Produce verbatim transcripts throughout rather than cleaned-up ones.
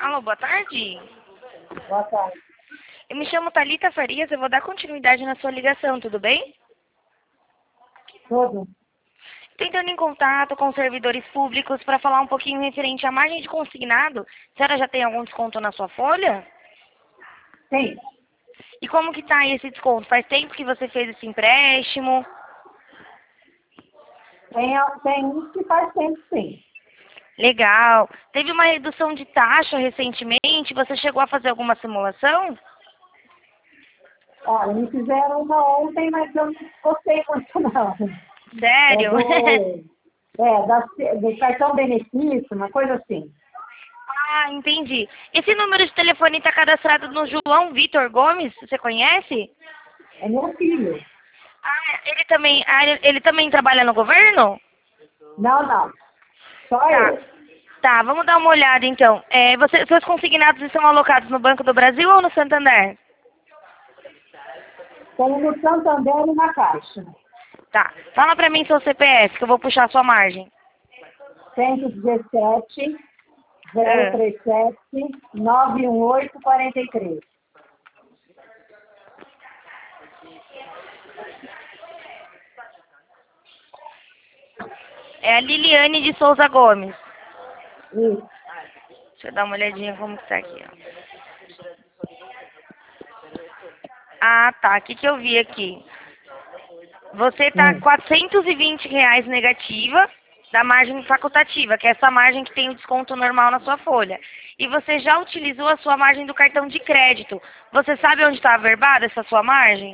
Alô, boa tarde. Boa tarde. Eu me chamo Thalita Farias, eu vou dar continuidade na sua ligação, tudo bem? Tudo? Tentando em contato com servidores públicos para falar um pouquinho referente à margem de consignado. A senhora já tem algum desconto na sua folha? Sim. E como que tá esse desconto? Faz tempo que você fez esse empréstimo? Tem, tem uns que faz tempo, sim. Legal. Teve uma redução de taxa recentemente? Você chegou a fazer alguma simulação? Olha, me fizeram uma ontem, mas eu não gostei muito, não. É Sério? do, é, da, do cartão benefício, uma coisa assim. Ah, entendi. Esse número de telefone está cadastrado no João Vitor Gomes, você conhece? É meu filho. Ah, ele também, ah, ele, ele também trabalha no governo? Não, não. Só Tá. eu. Tá, vamos dar uma olhada então. É, você, seus consignados estão alocados no Banco do Brasil ou no Santander? Tenho no Santander e na Caixa. Tá. Fala pra mim seu C P F, que eu vou puxar a sua margem. cento e dezessete, zero Ah, trinta e sete, nove um oito, quarenta e três. é a Liliane de Souza Gomes. Isso. Deixa eu dar uma olhadinha como que tá aqui, ó. Ah, tá. O que que eu vi aqui? Você tá Hum. quatrocentos e vinte reais negativa da margem facultativa, que é essa margem que tem o desconto normal na sua folha. E você já utilizou a sua margem do cartão de crédito. Você sabe onde está averbada essa sua margem?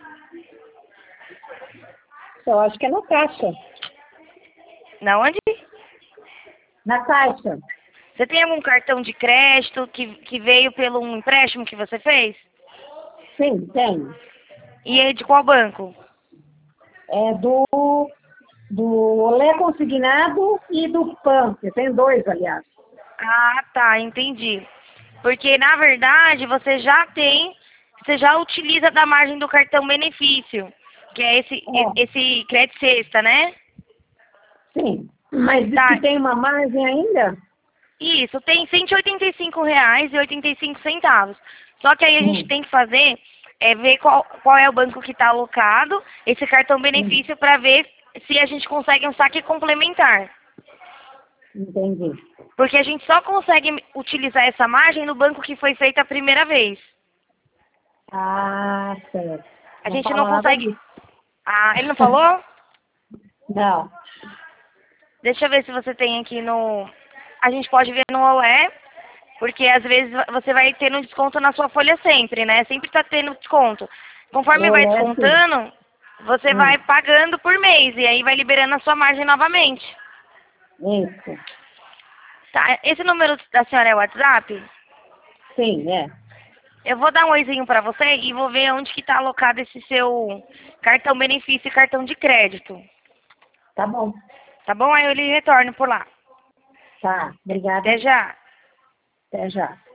Eu acho que é na Caixa. Na onde? Na Caixa. Você tem algum cartão de crédito que, que veio pelo um empréstimo que você fez? Sim, tem. E é de qual banco? É do, do Olé Consignado e do Pump. Tem dois, aliás. Ah, tá, entendi. Porque, na verdade, você já tem, você já utiliza da margem do cartão benefício, que é esse, É, esse crédito sexta, né? sim. Mas diz Tá, que tem uma margem ainda? isso, tem cento e oitenta e cinco reais e oitenta e cinco centavos. Só que aí a gente Hum, tem que fazer, é ver qual, qual é o banco que está alocado, esse cartão hum, benefício, para ver se a gente consegue um saque complementar. entendi. Porque a gente só consegue utilizar essa margem no banco que foi feita a primeira vez. Ah, certo. A Não gente não fala nada consegue. disso. Ah, ele não falou? Não. Deixa eu ver se você tem aqui no. A gente pode ver no Olé, porque às vezes você vai tendo desconto na sua folha sempre, né? Sempre tá tendo desconto. Conforme No vai Olé, sim. descontando, você vai Hum, pagando por mês e aí vai liberando a sua margem novamente. isso. Tá? Esse número da senhora é o WhatsApp? Sim, é. Eu vou dar um oizinho pra você e vou ver onde que tá alocado esse seu cartão benefício e cartão de crédito. Tá bom. Tá bom? Aí eu lhe retorno por lá. Tá. Obrigada. Até já. Até já.